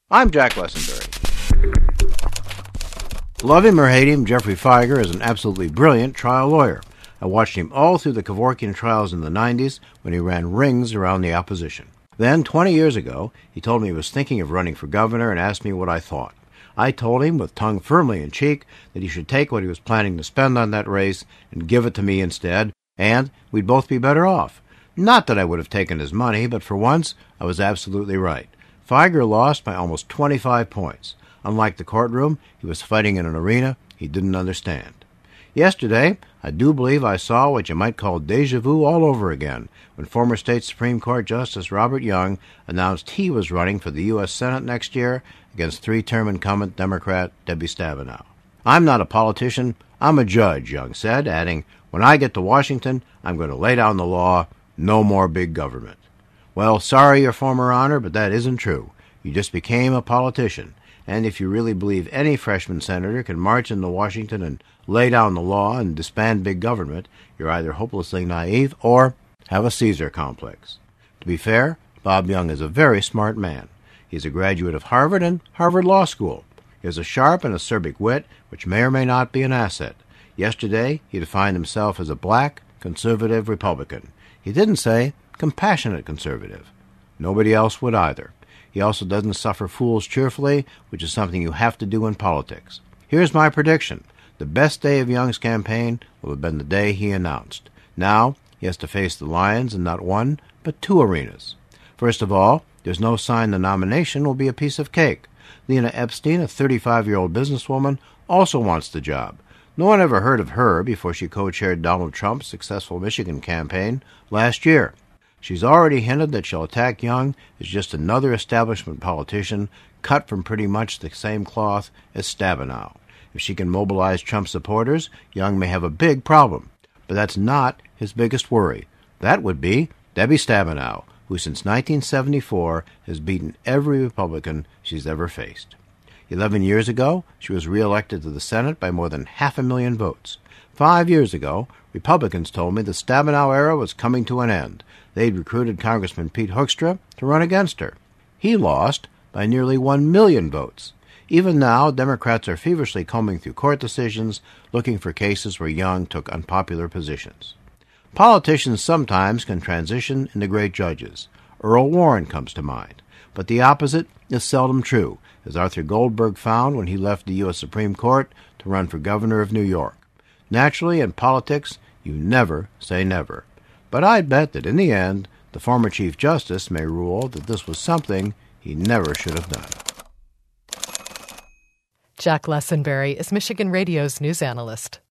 I'm Jack Lessenberry. Love him or hate him, Jeffrey Fieger is an absolutely brilliant trial lawyer. I watched him all through the Kevorkian trials in the 90s when he ran rings around the opposition. Then, 20 years ago, he told me he was thinking of running for governor and asked me what I thought. I told him, with tongue firmly in cheek, that he should take what he was planning to spend on that race and give it to me instead, and we'd both be better off. Not that I would have taken his money, but for once, I was absolutely right. Fieger lost by almost 25 points. Unlike the courtroom, he was fighting in an arena he didn't understand. Yesterday, I do believe I saw what you might call déjà vu all over again when former state Supreme Court Justice Robert Young announced he was running for the U.S. Senate next year against three-term incumbent Democrat Debbie Stabenow. "I'm not a politician, I'm a judge," Young said, adding, "When I get to Washington, I'm going to lay down the law, no more big government." Well, sorry, Your Former Honor, but that isn't true. You just became a politician. And if you really believe any freshman senator can march into Washington and lay down the law and disband big government, you're either hopelessly naive or have a Caesar complex. To be fair, Bob Young is a very smart man. He's a graduate of Harvard and Harvard Law School. He has a sharp and acerbic wit, which may or may not be an asset. Yesterday, he defined himself as a black, conservative Republican. He didn't say compassionate conservative. Nobody else would either. He also doesn't suffer fools cheerfully, which is something you have to do in politics. Here's my prediction. The best day of Young's campaign will have been the day he announced. Now, he has to face the lions in not one, but two arenas. First of all, there's no sign the nomination will be a piece of cake. Lena Epstein, a 35-year-old businesswoman, also wants the job. No one ever heard of her before she co-chaired Donald Trump's successful Michigan campaign last year. She's already hinted that she'll attack Young as just another establishment politician cut from pretty much the same cloth as Stabenow. If she can mobilize Trump supporters, Young may have a big problem. But that's not his biggest worry. That would be Debbie Stabenow, who since 1974 has beaten every Republican she's ever faced. 11 years ago, she was reelected to the Senate by more than 500,000 votes. 5 years ago, Republicans told me the Stabenow era was coming to an end. They'd recruited Congressman Pete Hoekstra to run against her. He lost by nearly 1 million votes. Even now, Democrats are feverishly combing through court decisions, looking for cases where Young took unpopular positions. Politicians sometimes can transition into great judges. Earl Warren comes to mind. But the opposite is seldom true, as Arthur Goldberg found when he left the U.S. Supreme Court to run for governor of New York. Naturally, in politics, you never say never. But I'd bet that in the end, the former Chief Justice may rule that this was something he never should have done. Jack Lessenberry is Michigan Radio's news analyst.